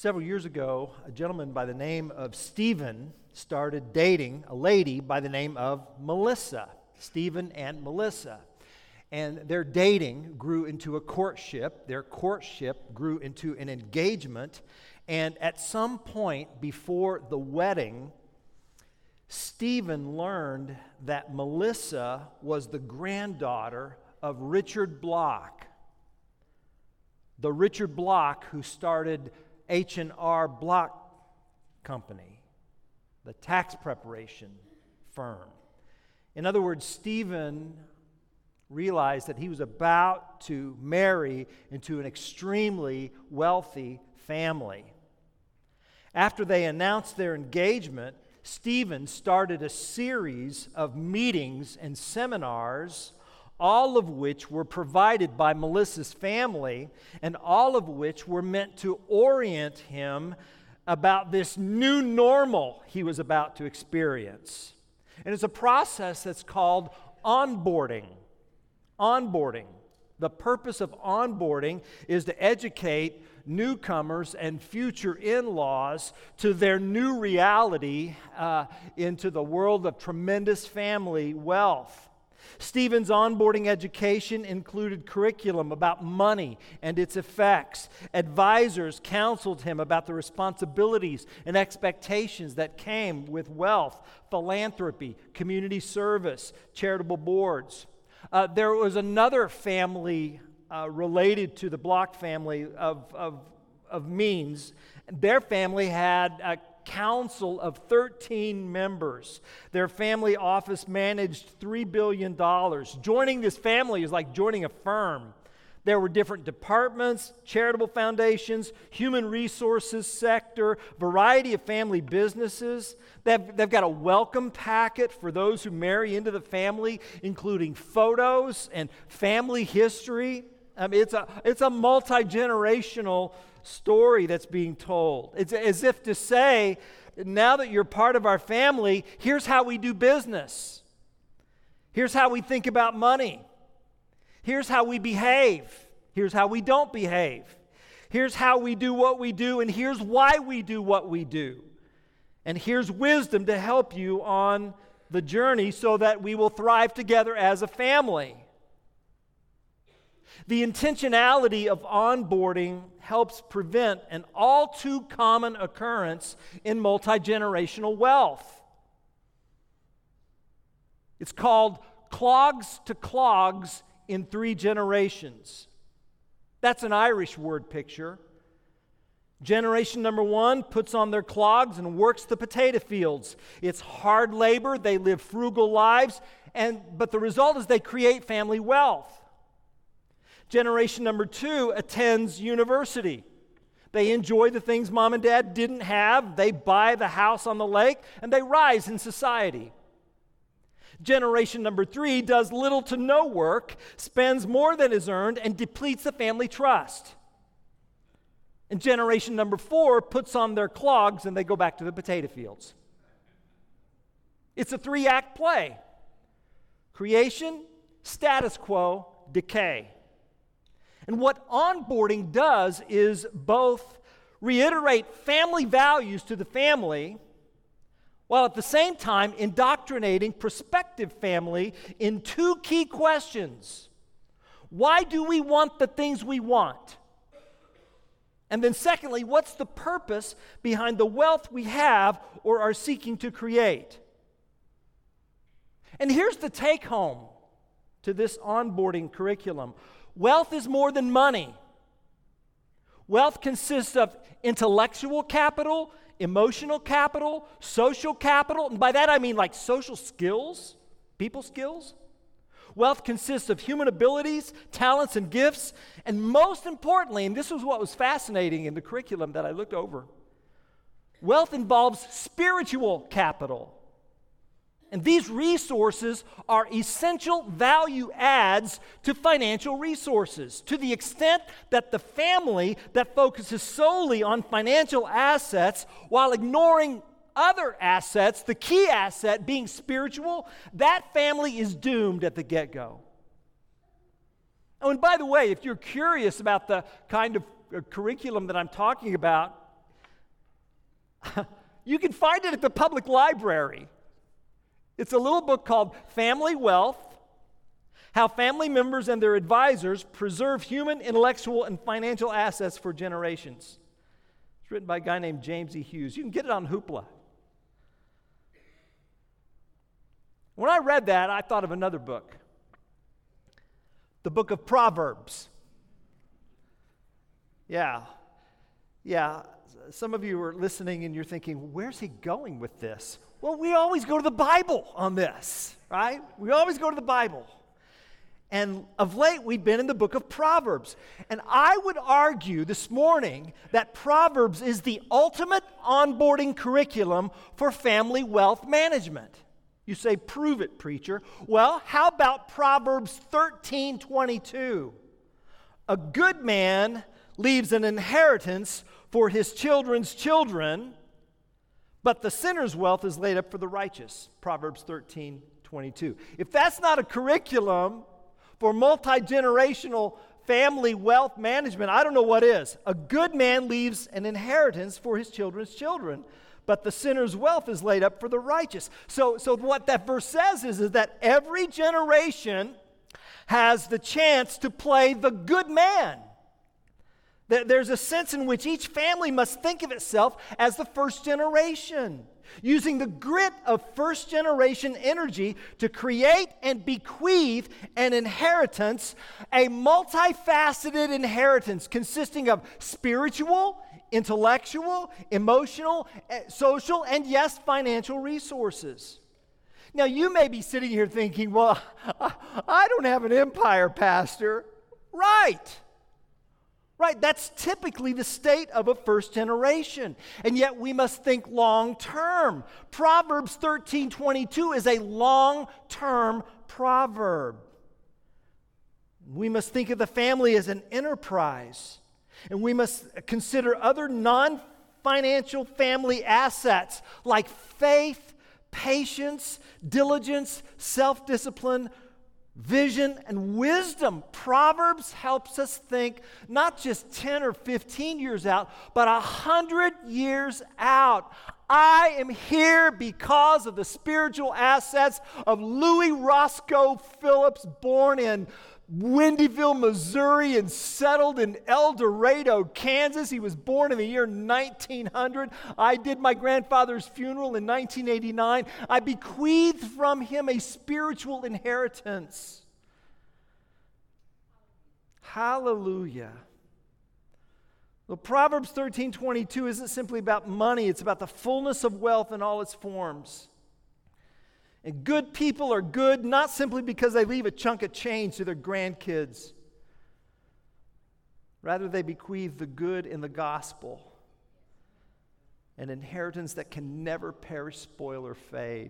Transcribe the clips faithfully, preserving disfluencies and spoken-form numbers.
Several years ago, a gentleman by the name of Stephen started dating a lady by the name of Melissa. Stephen and Melissa. And their dating grew into a courtship. Their courtship grew into an engagement. And at some point before the wedding, Stephen learned that Melissa was the granddaughter of Richard Block. The Richard Block who started H and R Block Company, the tax preparation firm. In other words, Stephen realized that he was about to marry into an extremely wealthy family. After they announced their engagement, Stephen started a series of meetings and seminars, all of which were provided by Melissa's family, and all of which were meant to orient him about this new normal he was about to experience. And it's a process that's called onboarding. Onboarding. The purpose of onboarding is to educate newcomers and future in-laws to their new reality uh, into the world of tremendous family wealth. Stephen's onboarding education included curriculum about money and its effects. Advisors counseled him about the responsibilities and expectations that came with wealth, philanthropy, community service, charitable boards. Uh, there was another family uh, related to the Block family of, of, of means. Their family had a council of thirteen members. Their family office managed three billion dollars. Joining this family is like joining a firm. There were different departments, charitable foundations, human resources sector, variety of family businesses. They've, they've got a welcome packet for those who marry into the family, including photos and family history. I mean, it's a, it's a multi-generational story that's being told. It's as if to say, now that you're part of our family, here's how we do business. Here's how we think about money. Here's how we behave. Here's how we don't behave. Here's how we do what we do, and here's why we do what we do. And here's wisdom to help you on the journey so that we will thrive together as a family. The intentionality of onboarding helps prevent an all too common occurrence in multi-generational wealth. It's called clogs to clogs in three generations. That's an Irish word picture. Generation number one puts on their clogs and works the potato fields. It's hard labor, they live frugal lives, and but the result is they create family wealth. Generation number two attends university. They enjoy the things mom and dad didn't have. They buy the house on the lake, and they rise in society. Generation number three does little to no work, spends more than is earned, and depletes the family trust. And generation number four puts on their clogs, and they go back to the potato fields. It's a three-act play. Creation, status quo, decay. And what onboarding does is both reiterate family values to the family, while at the same time indoctrinating prospective family in two key questions. Why do we want the things we want? And then secondly, what's the purpose behind the wealth we have or are seeking to create? And here's the take home to this onboarding curriculum. Wealth is more than money. Wealth consists of intellectual capital, emotional capital, social capital, and by that I mean like social skills, people skills. Wealth consists of human abilities, talents, and gifts, and most importantly, and this was what was fascinating in the curriculum that I looked over, wealth involves spiritual capital. And these resources are essential value adds to financial resources, to the extent that the family that focuses solely on financial assets while ignoring other assets, the key asset being spiritual, that family is doomed at the get-go. Oh, and by the way, if you're curious about the kind of curriculum that I'm talking about, You can find it at the public library. It's a little book called Family Wealth: How Family Members and Their Advisors Preserve Human, Intellectual, and Financial Assets for Generations. It's written by a guy named James E. Hughes. You can get it on Hoopla. When I read that, I thought of another book, the book of Proverbs. Yeah, yeah. Some of you are listening and you're thinking, where's he going with this? Well, we always go to the Bible on this, right? We always go to the Bible. And of late, we've been in the book of Proverbs. And I would argue this morning that Proverbs is the ultimate onboarding curriculum for family wealth management. You say, prove it, preacher. Well, how about Proverbs thirteen twenty-two? A good man leaves an inheritance for his children's children, but the sinner's wealth is laid up for the righteous. Proverbs thirteen twenty-two. If that's not a curriculum for multi-generational family wealth management, I don't know what is. A good man leaves an inheritance for his children's children, but the sinner's wealth is laid up for the righteous. So, so what that verse says is, is that every generation has the chance to play the good man. There's a sense in which each family must think of itself as the first generation, using the grit of first generation energy to create and bequeath an inheritance, a multifaceted inheritance consisting of spiritual, intellectual, emotional, social, and yes, financial resources. Now, you may be sitting here thinking, well, I don't have an empire, Pastor. Right. Right, that's typically the state of a first generation. And yet we must think long term. Proverbs thirteen twenty-two is a long-term proverb. We must think of the family as an enterprise. And we must consider other non-financial family assets like faith, patience, diligence, self-discipline, vision, and wisdom. Proverbs helps us think not just ten or fifteen years out, but one hundred years out. I am here because of the spiritual assets of Louis Roscoe Phillips, born in Windyville, Missouri, and settled in El Dorado, Kansas. He was born in the year nineteen hundred. I did my grandfather's funeral in nineteen eighty-nine. I bequeathed from him a spiritual inheritance. Hallelujah. Well, Proverbs thirteen twenty-two isn't simply about money. It's about the fullness of wealth in all its forms. And good people are good not simply because they leave a chunk of change to their grandkids. Rather, they bequeath the good in the gospel, an inheritance that can never perish, spoil, or fade.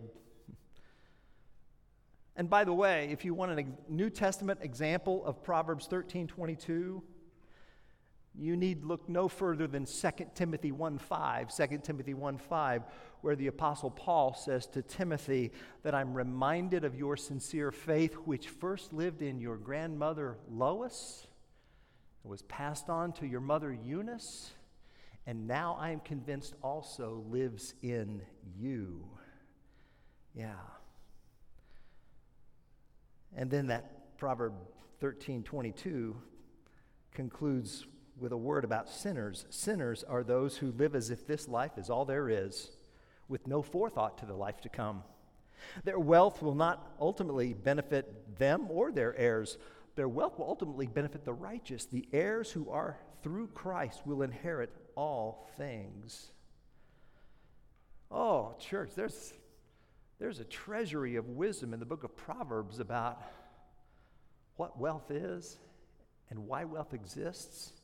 And by the way, if you want a New Testament example of Proverbs thirteen twenty-two, you need look no further than Second Timothy one five, Second Timothy one five, where the Apostle Paul says to Timothy that I'm reminded of your sincere faith, which first lived in your grandmother Lois, was passed on to your mother Eunice, and now I am convinced also lives in you. Yeah. And then that Proverb thirteen twenty-two concludes with a word about sinners. Sinners are those who live as if this life is all there is, with no forethought to the life to come. Their wealth will not ultimately benefit them or their heirs. Their wealth will ultimately benefit the righteous. The heirs who are through Christ will inherit all things. Oh, church, there's, there's a treasury of wisdom in the book of Proverbs about what wealth is and why wealth exists.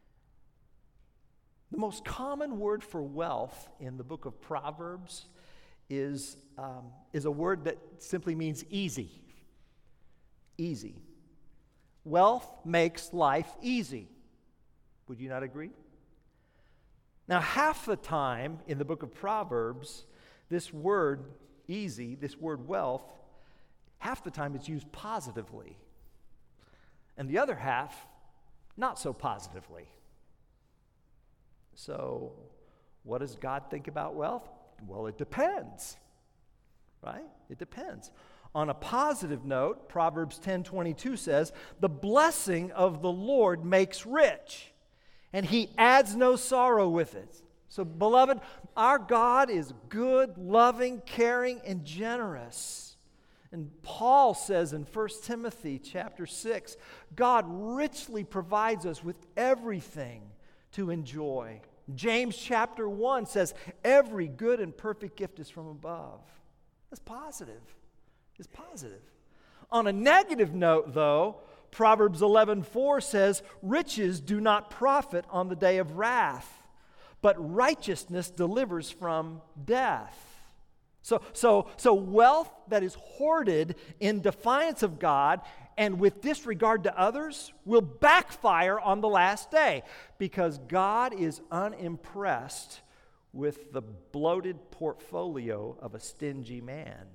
The most common word for wealth in the book of Proverbs is, um, is a word that simply means easy. Easy. Wealth makes life easy. Would you not agree? Now, half the time in the book of Proverbs, this word easy, this word wealth, half the time it's used positively. And the other half, not so positively. So, What does God think about wealth? Well, it depends, right? It depends. On a positive note, Proverbs ten twenty-two says, "The blessing of the Lord makes rich, and he adds no sorrow with it." So, beloved, our God is good, loving, caring, and generous. And Paul says in First Timothy chapter six, God richly provides us with everything to enjoy. James chapter one says, every good and perfect gift is from above. That's positive. It's positive. On a negative note, though, Proverbs eleven four says, riches do not profit on the day of wrath, but righteousness delivers from death. So, so, so wealth that is hoarded in defiance of God and with disregard to others will backfire on the last day, because God is unimpressed with the bloated portfolio of a stingy man.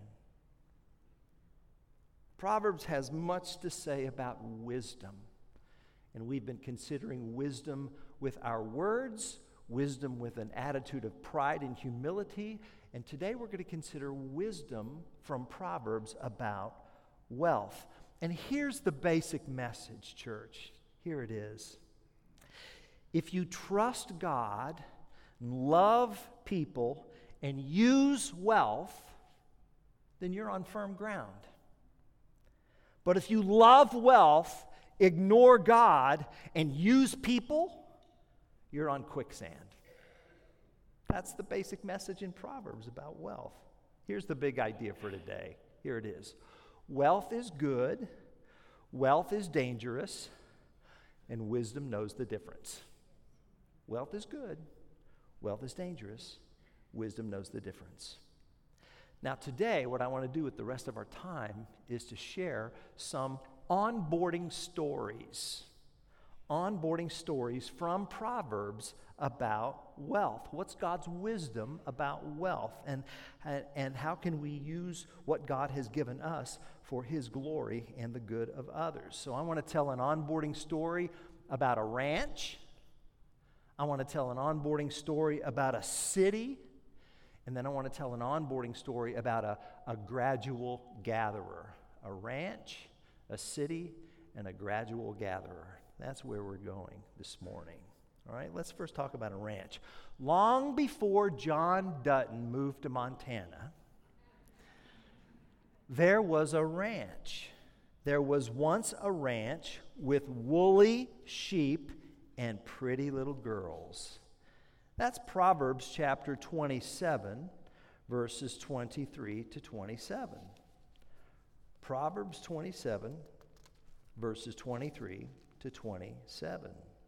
Proverbs has much to say about wisdom, and we've been considering wisdom with our words, wisdom with an attitude of pride and humility, and today we're going to consider wisdom from Proverbs about wealth. And here's the basic message, church. Here it is. If you trust God, love people, and use wealth, then you're on firm ground. But if you love wealth, ignore God, and use people, you're on quicksand. That's the basic message in Proverbs about wealth. Here's the big idea for today. Here it is. Wealth is good, wealth is dangerous, and wisdom knows the difference. Wealth is good, wealth is dangerous, wisdom knows the difference. Now today, what I want to do with the rest of our time is to share some onboarding stories. Onboarding stories from Proverbs about wealth. What's God's wisdom about wealth? And, and, and how can we use what God has given us for His glory and the good of others? So I want to tell an onboarding story about a ranch. I want to tell an onboarding story about a city. And then I want to tell an onboarding story about a, a gradual gatherer. A ranch, a city, and a gradual gatherer. That's where we're going this morning. All right, let's first talk about a ranch. Long before John Dutton moved to Montana, there was a ranch. There was once a ranch with woolly sheep and pretty little girls. That's Proverbs chapter twenty-seven, verses twenty-three to twenty-seven. Proverbs twenty-seven, verses twenty-three to twenty-seven.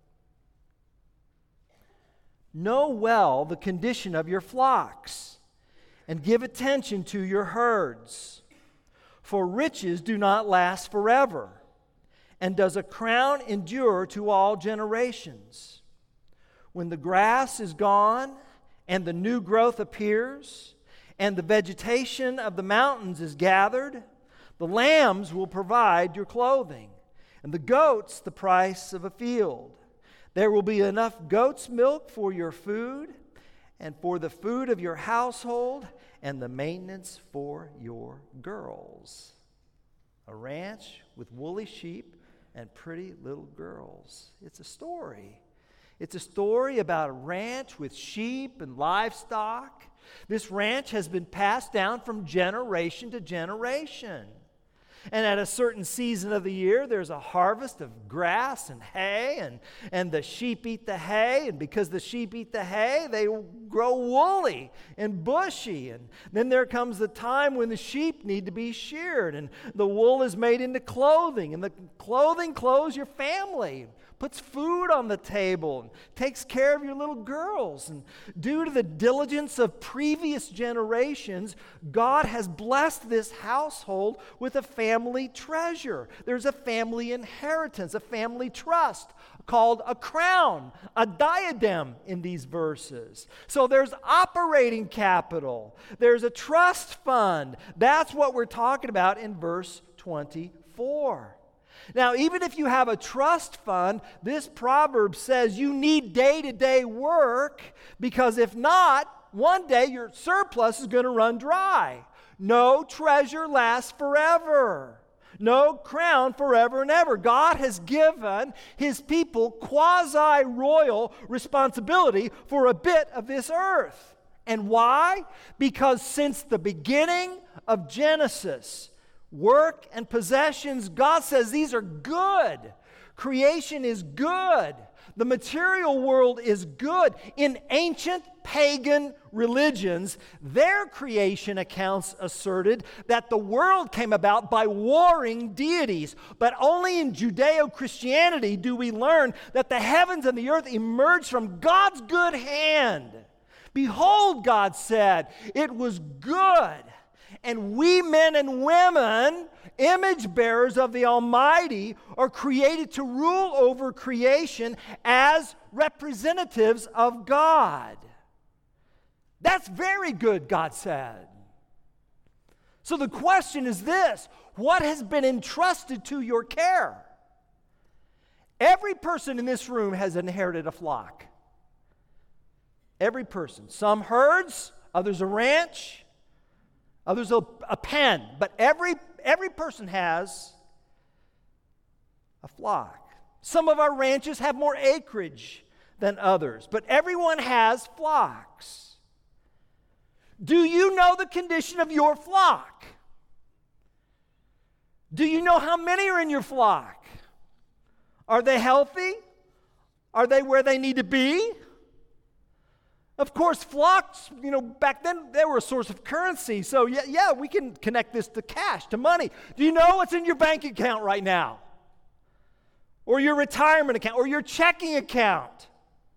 Know well the condition of your flocks, and give attention to your herds. For riches do not last forever, and does a crown endure to all generations? When the grass is gone, and the new growth appears, and the vegetation of the mountains is gathered, the lambs will provide your clothing, and the goats the price of a field. There will be enough goat's milk for your food, and for the food of your household, and the maintenance for your girls. A ranch with woolly sheep and pretty little girls. It's a story. It's a story about a ranch with sheep and livestock. This ranch has been passed down from generation to generation. And at a certain season of the year, there's a harvest of grass and hay, and, and the sheep eat the hay, and because the sheep eat the hay, they grow woolly and bushy. And then there comes the time when the sheep need to be sheared, and the wool is made into clothing, and the clothing clothes your family, puts food on the table, and takes care of your little girls. And due to the diligence of previous generations, God has blessed this household with a family treasure. There's a family inheritance, a family trust called a crown, a diadem in these verses. So there's operating capital. There's a trust fund. That's what we're talking about in verse twenty-four. Now, even if you have a trust fund, this proverb says you need day-to-day work, because if not, one day your surplus is going to run dry. No treasure lasts forever. No crown forever and ever. God has given His people quasi-royal responsibility for a bit of this earth. And why? Because since the beginning of Genesis, work and possessions, God says these are good. Creation is good. The material world is good. In ancient pagan religions, their creation accounts asserted that the world came about by warring deities. But only in Judeo-Christianity do we learn that the heavens and the earth emerged from God's good hand. Behold, God said, it was good. And we men and women, image bearers of the Almighty, are created to rule over creation as representatives of God. That's very good, God said. So the question is this: what has been entrusted to your care? Every person in this room has inherited a flock. Every person. Some herds, others a ranch, others a, a pen. But every, every person has a flock. Some of our ranches have more acreage than others, but everyone has flocks. Do you know the condition of your flock? Do you know how many are in your flock? Are they healthy? Are they where they need to be? Of course, flocks, you know, back then, they were a source of currency. So, yeah, yeah, we can connect this to cash, to money. Do you know what's in your bank account right now? Or your retirement account, or your checking account?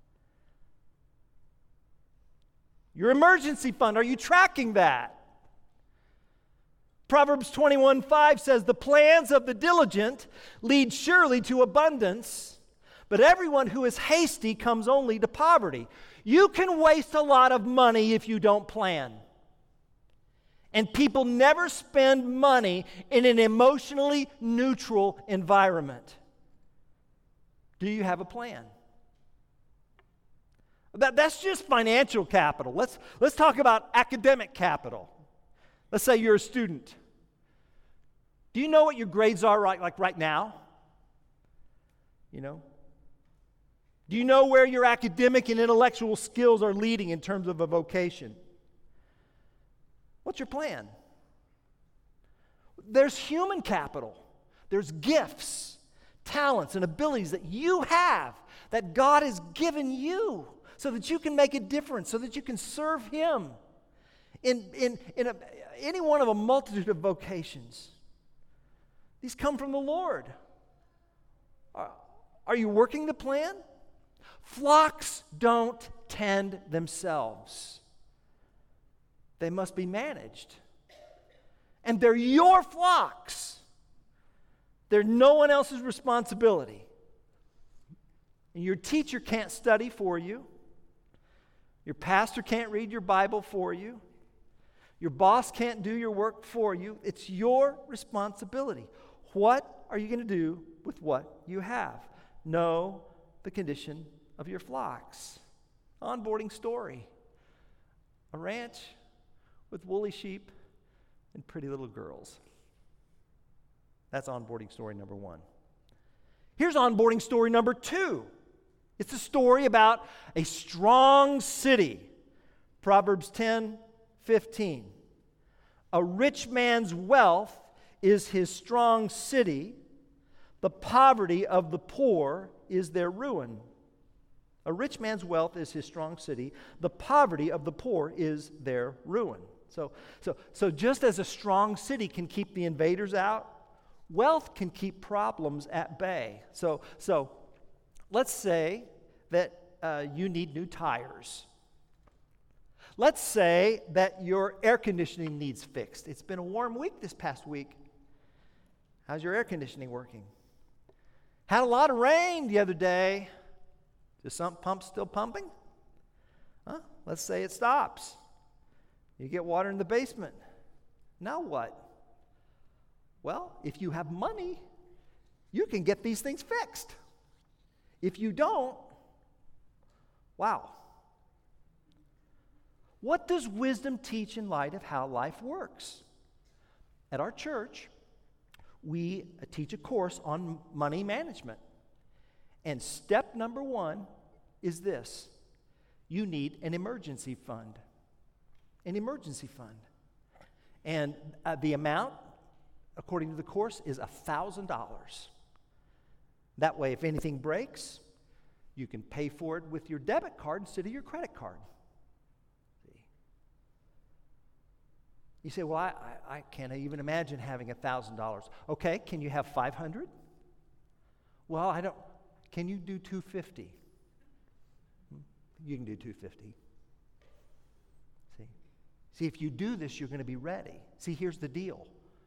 Your emergency fund, are you tracking that? Proverbs twenty-one five says, the plans of the diligent lead surely to abundance, but everyone who is hasty comes only to poverty. You can waste a lot of money if you don't plan. And people never spend money in an emotionally neutral environment. Do you have a plan? That, that's just financial capital. Let's, let's talk about academic capital. Let's say you're a student. Do you know what your grades are right, like right now? You know? Do you know where your academic and intellectual skills are leading in terms of a vocation? What's your plan? There's human capital. There's gifts, talents, and abilities that you have that God has given you so that you can make a difference, so that you can serve Him in, in, in a, any one of a multitude of vocations. These come from the Lord. Are, are you working the plan? Flocks don't tend themselves. They must be managed. And they're your flocks. They're no one else's responsibility. And your teacher can't study for you. Your pastor can't read your Bible for you. Your boss can't do your work for you. It's your responsibility. What are you going to do with what you have? Know the condition of your flocks. Onboarding story. A ranch with woolly sheep and pretty little girls. That's onboarding story number one. Here's onboarding story number two. It's a story about a strong city. Proverbs ten fifteen. A rich man's wealth is his strong city. The poverty of the poor is their ruin. A rich man's wealth is his strong city. The poverty of the poor is their ruin. So, so, so just as a strong city can keep the invaders out, wealth can keep problems at bay. So, so let's say that uh, you need new tires. Let's say that your air conditioning needs fixed. It's been a warm week this past week. How's your air conditioning working? Had a lot of rain the other day. Is some pump still pumping? Huh? Let's say it stops. You get water in the basement. Now what? Well, if you have money, you can get these things fixed. If you don't, wow. What does wisdom teach in light of how life works? At our church, we teach a course on money management. And step number one is this: you need an emergency fund. An emergency fund. And uh, the amount, according to the course, is one thousand dollars. That way, if anything breaks, you can pay for it with your debit card instead of your credit card. See? You say, well, I, I, I can't even imagine having one thousand dollars. Okay, can you have five hundred dollars? Well, I don't. Can you do two hundred fifty dollars? You can do two hundred fifty dollars. See? See, if you do this, you're going to be ready. See, here's the deal.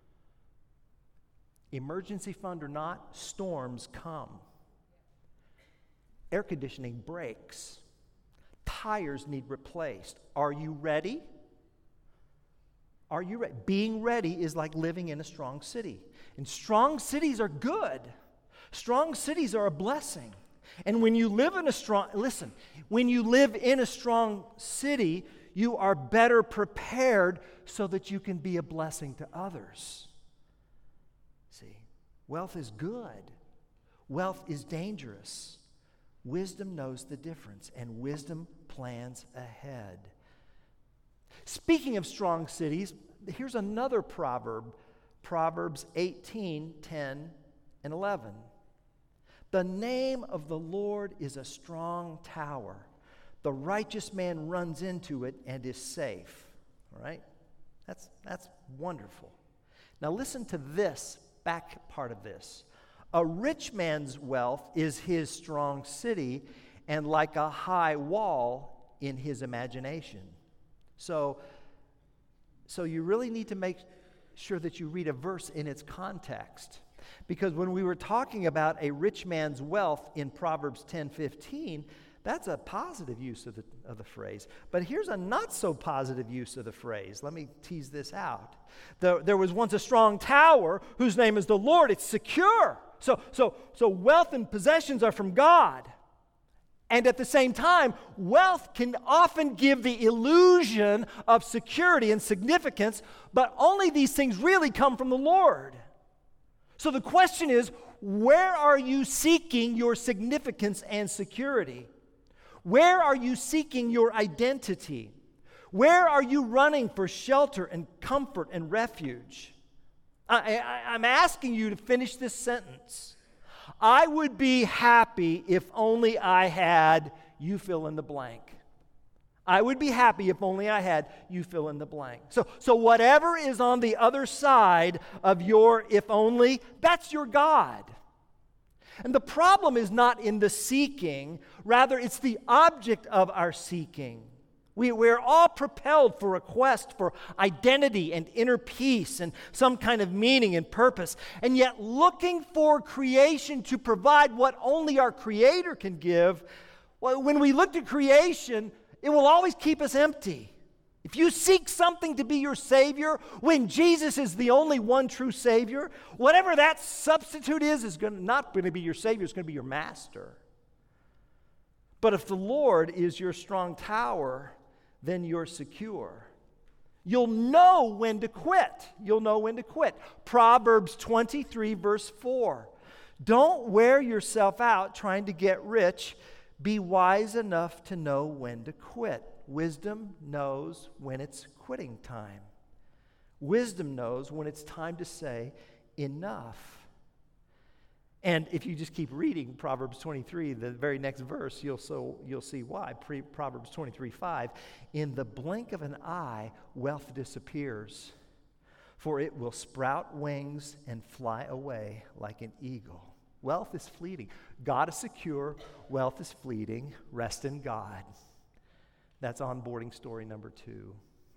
Emergency fund or not, storms come. Air conditioning breaks. Tires need replaced. Are you ready? Are you ready? Being ready is like living in a strong city. And strong cities are good. Strong cities are a blessing. And when you live in a strong, listen, when you live in a strong city, you are better prepared so that you can be a blessing to others. See, wealth is good. Wealth is dangerous. Wisdom knows the difference, and wisdom plans ahead. Speaking of strong cities, here's another proverb, Proverbs eighteen, ten, and eleven. The name of the Lord is a strong tower. The righteous man runs into it and is safe. All right? That's, that's wonderful. Now listen to this, back part of this. A rich man's wealth is his strong city, and like a high wall in his imagination. So, so you really need to make sure that you read a verse in its context. Because when we were talking about a rich man's wealth in Proverbs ten fifteen, that's a positive use of the, of the phrase. But here's a not so positive use of the phrase. Let me tease this out. The, there was once a strong tower whose name is the Lord. It's secure. So, so, so wealth and possessions are from God. And at the same time, wealth can often give the illusion of security and significance, but only these things really come from the Lord. So the question is, where are you seeking your significance and security? Where are you seeking your identity? Where are you running for shelter and comfort and refuge? I, I, I'm asking you to finish this sentence. I would be happy if only I had, you fill in the blank. I would be happy if only I had, you fill in the blank. So, so whatever is on the other side of your if only, that's your God. And the problem is not in the seeking, rather it's the object of our seeking. We, we're all propelled for a quest for identity and inner peace and some kind of meaning and purpose, and yet looking for creation to provide what only our Creator can give. Well, when we look to creation, it will always keep us empty. If you seek something to be your Savior, when Jesus is the only one true Savior, whatever that substitute is, is going to, not going to be your Savior, it's going to be your master. But if the Lord is your strong tower, then you're secure. You'll know when to quit. You'll know when to quit. Proverbs twenty-three, verse four. Don't wear yourself out trying to get rich. Be wise enough to know when to quit. Wisdom knows when it's quitting time. Wisdom knows when it's time to say enough. And if you just keep reading Proverbs twenty-three, the very next verse, you'll so you'll see why. Pre- Proverbs twenty-three, five. In the blink of an eye, wealth disappears, for it will sprout wings and fly away like an eagle. Wealth is fleeting. God is secure. Wealth is fleeting. Rest in God. That's onboarding story number two.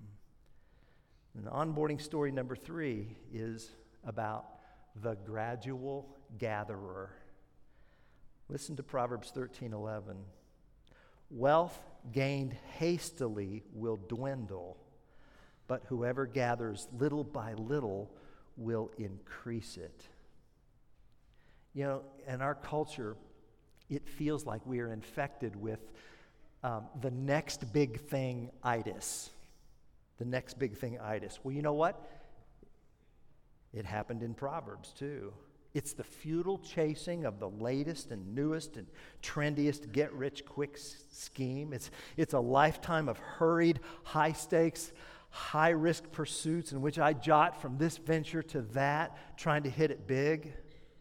And onboarding story number three is about the gradual gatherer. Listen to Proverbs thirteen eleven. Wealth gained hastily will dwindle, but whoever gathers little by little will increase it. You know, in our culture, it feels like we are infected with um, the next big thing itis. The next big thing itis. Well, you know what? It happened in Proverbs too. It's the futile chasing of the latest and newest and trendiest get-rich-quick scheme. It's, it's a lifetime of hurried, high-stakes, high-risk pursuits in which I jot from this venture to that, trying to hit it big.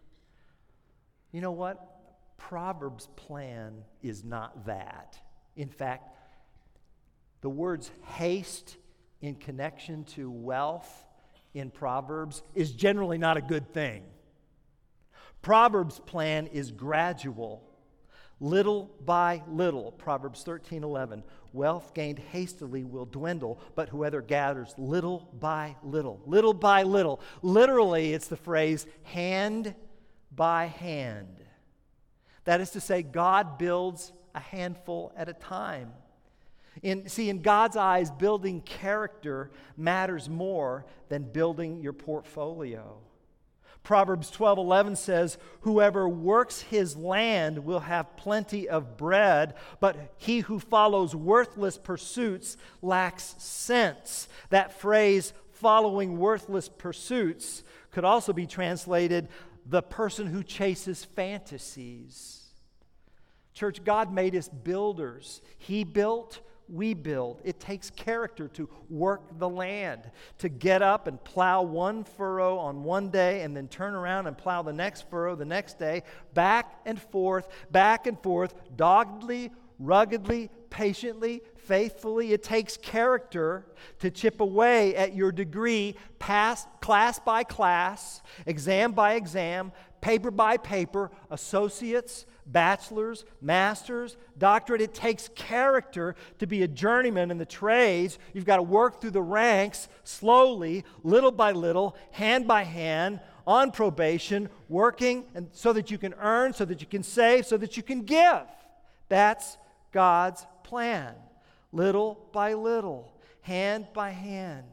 You know what? Proverbs' plan is not that. In fact, the words haste in connection to wealth in Proverbs is generally not a good thing. Proverbs' plan is gradual, little by little. Proverbs thirteen eleven, wealth gained hastily will dwindle, but whoever gathers little by little, little by little. Literally, it's the phrase hand by hand. That is to say, God builds a handful at a time. In, see, in God's eyes, building character matters more than building your portfolio. Proverbs twelve eleven says, whoever works his land will have plenty of bread, but he who follows worthless pursuits lacks sense. That phrase, following worthless pursuits, could also be translated, the person who chases fantasies. Church, God made us builders. He built, we build. It takes character to work the land, to get up and plow one furrow on one day and then turn around and plow the next furrow the next day, back and forth, back and forth, doggedly, ruggedly, patiently, faithfully. It takes character to chip away at your degree, pass, class by class, exam by exam, paper by paper, associates, bachelors, masters, doctorate. It takes character to be a journeyman in the trades. You've got to work through the ranks slowly, little by little, hand by hand, on probation, working and so that you can earn, so that you can save, so that you can give. That's God's plan. Little by little, hand by hand.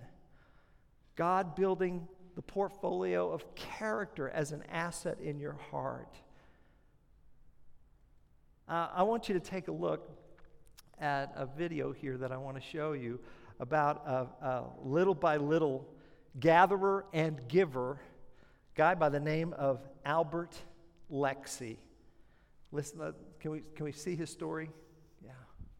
God building the portfolio of character as an asset in your heart. Uh, I want you to take a look at a video here that I want to show you about a, a little by little gatherer and giver, guy by the name of Albert Lexie. Listen, uh, can we can we see his story? Yeah.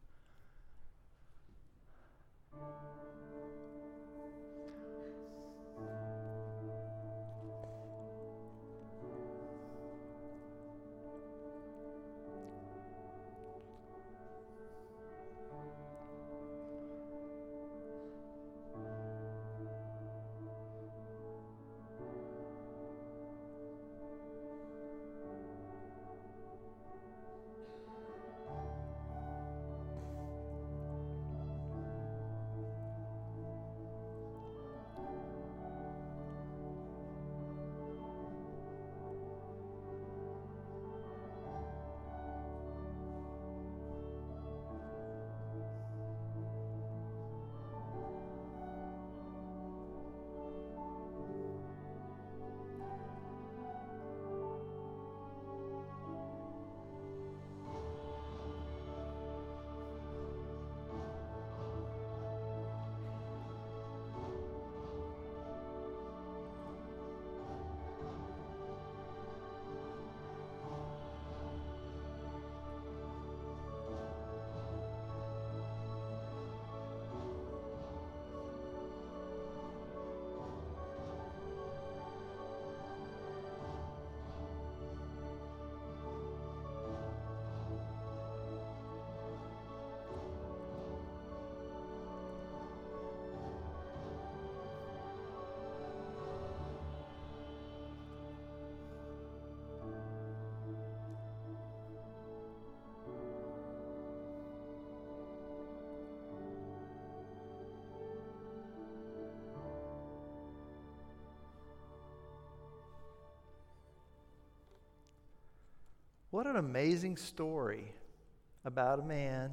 What an amazing story about a man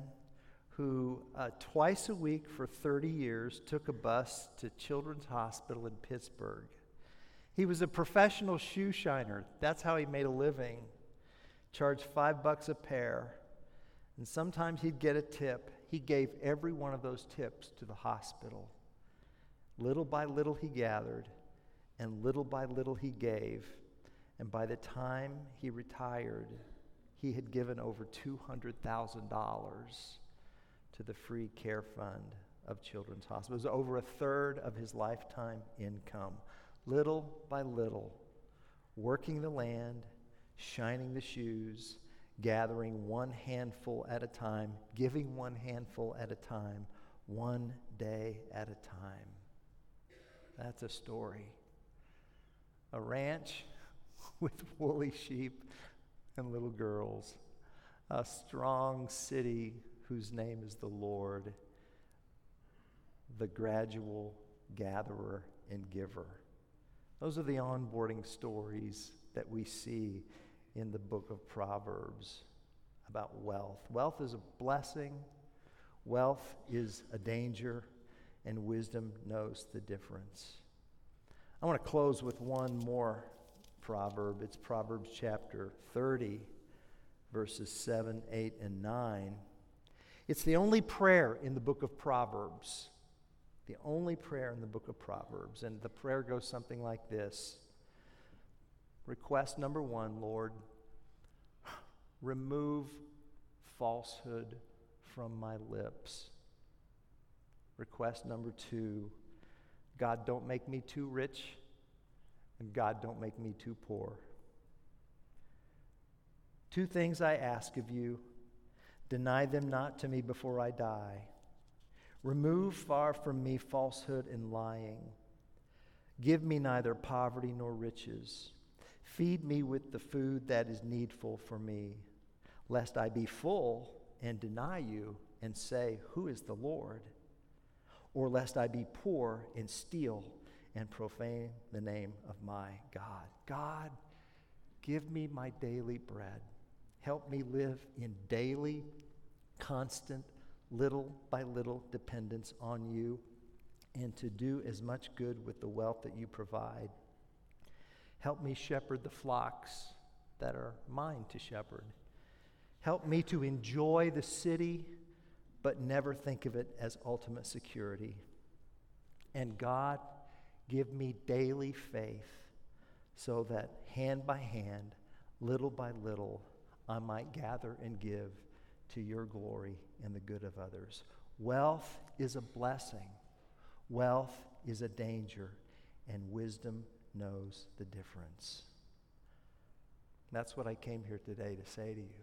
who uh, twice a week for thirty years took a bus to Children's Hospital in Pittsburgh. He was a professional shoe shiner. That's how he made a living. Charged five bucks a pair. And sometimes he'd get a tip. He gave every one of those tips to the hospital. Little by little he gathered, and little by little he gave. And by the time he retired, he had given over two hundred thousand dollars to the free care fund of Children's Hospital. It was over a third of his lifetime income. Little by little, working the land, shining the shoes, gathering one handful at a time, giving one handful at a time, one day at a time. That's a story. A ranch with woolly sheep and little girls. A strong city whose name is the Lord. The gradual gatherer and giver. Those are the onboarding stories that we see in the book of Proverbs about wealth. Wealth is a blessing. Wealth is a danger. And wisdom knows the difference. I want to close with one more proverb. It's Proverbs chapter thirty, verses seven, eight, and nine. It's the only prayer in the book of Proverbs. The only prayer in the book of Proverbs. And the prayer goes something like this. Request number one, Lord, remove falsehood from my lips. Request number two, God, don't make me too rich, and God, don't make me too poor. Two things I ask of you, deny them not to me before I die. Remove far from me falsehood and lying. Give me neither poverty nor riches. Feed me with the food that is needful for me, lest I be full and deny you and say, who is the Lord? Or lest I be poor and steal and profane the name of my God. God, give me my daily bread. Help me live in daily, constant, little by little dependence on you, and to do as much good with the wealth that you provide. Help me shepherd the flocks that are mine to shepherd. Help me to enjoy the city, but never think of it as ultimate security. And God, give me daily faith so that hand by hand, little by little, I might gather and give to your glory and the good of others. Wealth is a blessing. Wealth is a danger, and wisdom knows the difference. That's what I came here today to say to you.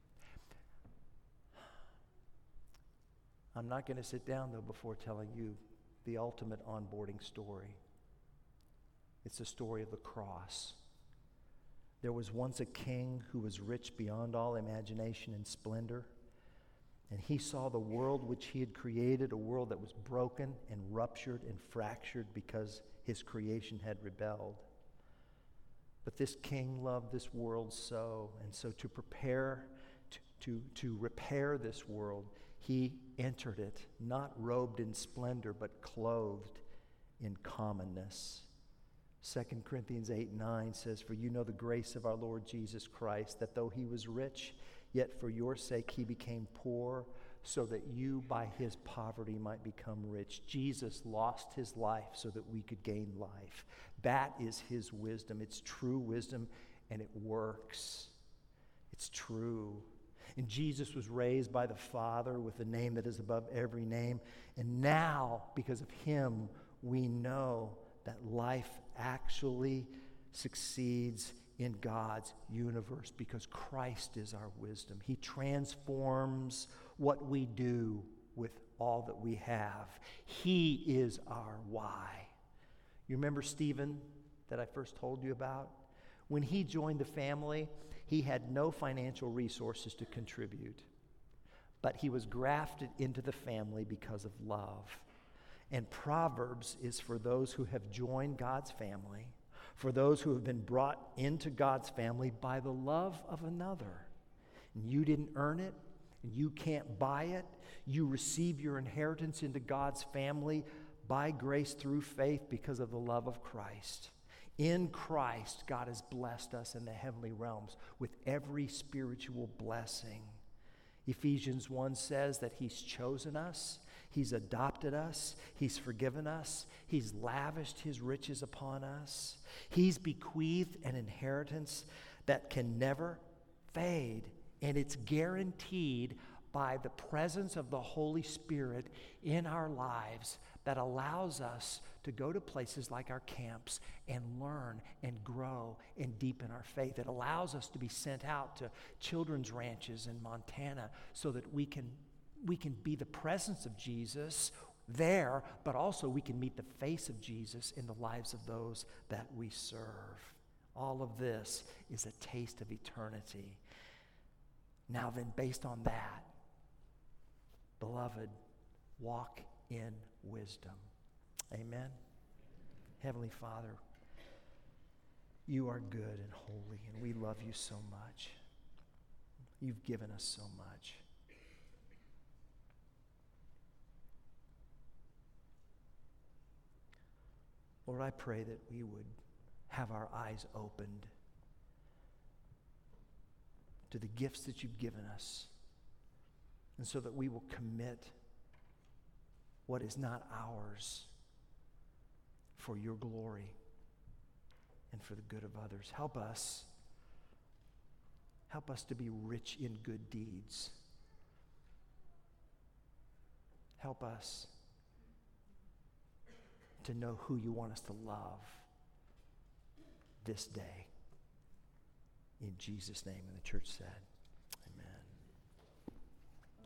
I'm not going to sit down, though, before telling you the ultimate onboarding story. It's the story of the cross. There was once a king who was rich beyond all imagination and splendor, and he saw the world which he had created, a world that was broken and ruptured and fractured because his creation had rebelled. But this king loved this world so, and so to prepare, to, to, to repair this world, he entered it, not robed in splendor, but clothed in commonness. Second Corinthians eight nine says, for you know the grace of our Lord Jesus Christ, that though he was rich, yet for your sake he became poor, so that you by his poverty might become rich. Jesus lost his life so that we could gain life. That is his wisdom. It's true wisdom, and it works. It's true. And Jesus was raised by the Father with a name that is above every name. And now, because of him, we know that life actually succeeds in God's universe because Christ is our wisdom. He transforms what we do with all that we have. He is our why. You remember Stephen that I first told you about? When he joined the family, he had no financial resources to contribute, but he was grafted into the family because of love. And Proverbs is for those who have joined God's family, for those who have been brought into God's family by the love of another. And you didn't earn it, and you can't buy it. You receive your inheritance into God's family by grace through faith because of the love of Christ. In Christ, God has blessed us in the heavenly realms with every spiritual blessing. Ephesians one says that he's chosen us, he's adopted us, he's forgiven us, he's lavished his riches upon us, he's bequeathed an inheritance that can never fade, and it's guaranteed by the presence of the Holy Spirit in our lives that allows us to go to places like our camps and learn and grow and deepen our faith. It allows us to be sent out to children's ranches in Montana so that we can, we can be the presence of Jesus there, but also we can meet the face of Jesus in the lives of those that we serve. All of this is a taste of eternity. Now then, based on that, beloved, walk in wisdom. Amen. Heavenly Father, you are good and holy, and we love you so much. You've given us so much. Lord, I pray that we would have our eyes opened to the gifts that you've given us, and so that we will commit what is not ours for your glory and for the good of others. Help us. Help us to be rich in good deeds. Help us to know who you want us to love this day. In Jesus' name, and the church said.